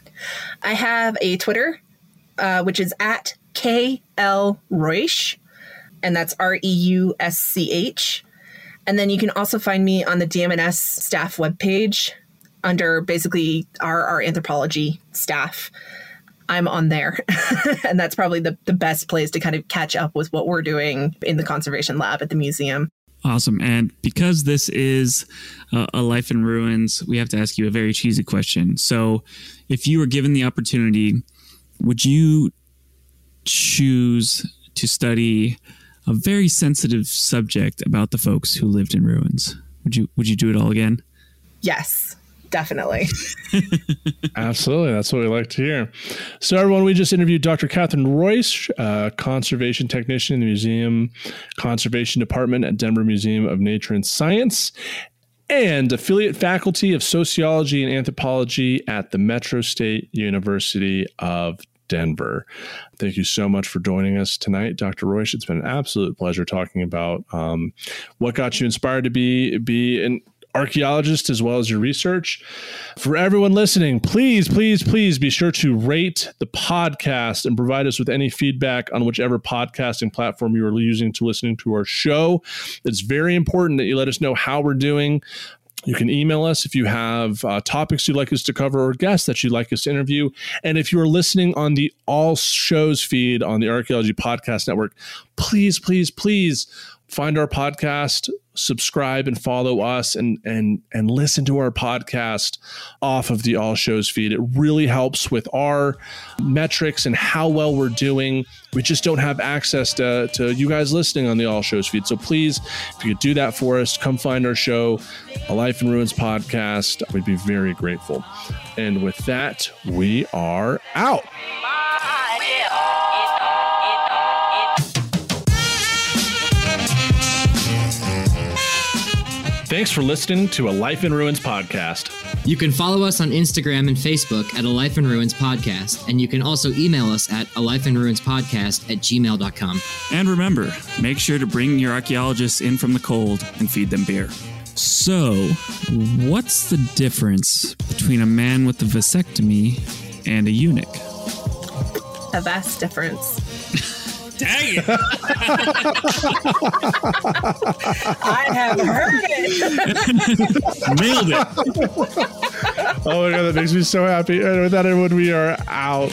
I have a Twitter, uh, which is at K L Reusch, and that's R E U S C H. And then you can also find me on the D M N S staff webpage, under basically our, our anthropology staff. I'm on there. And that's probably the, the best place to kind of catch up with what we're doing in the conservation lab at the museum. Awesome. And because this is uh, a Life in Ruins, we have to ask you a very cheesy question. So if you were given the opportunity, would you choose to study a very sensitive subject about the folks who lived in ruins? Would you, would you do it all again? Yes. Definitely. Absolutely. That's what we like to hear. So everyone, we just interviewed Doctor Catherine Reusch, uh, conservation technician in the Museum Conservation Department at Denver Museum of Nature and Science, and affiliate faculty of sociology and anthropology at the Metro State University of Denver. Thank you so much for joining us tonight, Doctor Reusch. It's been an absolute pleasure talking about um, what got you inspired to be be an archaeologist as well as your research. For everyone listening, please, please, please be sure to rate the podcast and provide us with any feedback on whichever podcasting platform you are using to listening to our show. It's very important that you let us know how we're doing. You can email us if you have uh, topics you'd like us to cover or guests that you'd like us to interview. And if you are listening on the All Shows feed on the Archaeology Podcast Network, please, please, please find our podcast, subscribe and follow us, and and and listen to our podcast off of the All Shows feed. It really helps with our metrics and how well we're doing. We just don't have access to, to you guys listening on the All Shows feed. So please, if you could do that for us, come find our show, A Life in Ruins podcast. We'd be very grateful. And with that, we are out. Thanks for listening to A Life in Ruins podcast. You can follow us on Instagram and Facebook at A Life in Ruins podcast, and you can also email us at a life in ruins podcast at gmail dot com. And remember, make sure to bring your archaeologists in from the cold and feed them beer. So, what's the difference between a man with a vasectomy and a eunuch? A vast difference. Dang it! I have heard it. Nailed it. Oh my God, that makes me so happy. And with that, everyone, we are out.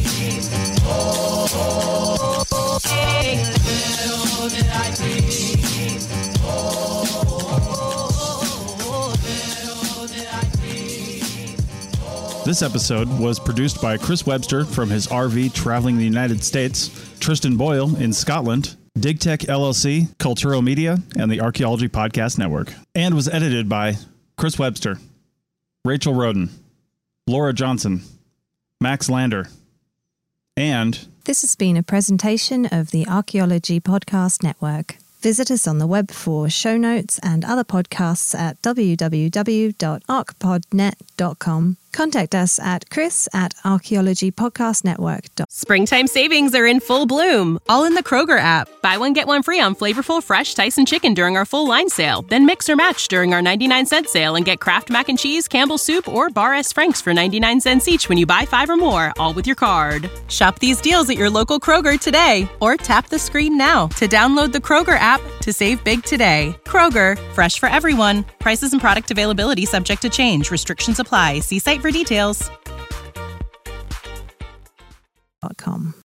This episode was produced by Chris Webster from his R V traveling the United States, Tristan Boyle in Scotland, DigTech L L C, Culturo Media, and the Archaeology Podcast Network, and was edited by Chris Webster, Rachel Roden, Laura Johnson, Max Lander, and... This has been a presentation of the Archaeology Podcast Network. Visit us on the web for show notes and other podcasts at w w w dot arch pod net dot com. Contact us at chris at archaeology podcast network dot com. Springtime savings are in full bloom, all in the Kroger app. Buy one, get one free on flavorful fresh Tyson chicken during our full line sale. Then mix or match during our ninety-nine cent sale and get Kraft Mac and Cheese, Campbell's Soup, or Bar S. Frank's for ninety-nine cents each when you buy five or more, all with your card. Shop these deals at your local Kroger today, or tap the screen now to download the Kroger app to save big today. Kroger, fresh for everyone. Prices and product availability subject to change. Restrictions apply. See site for details. dot com.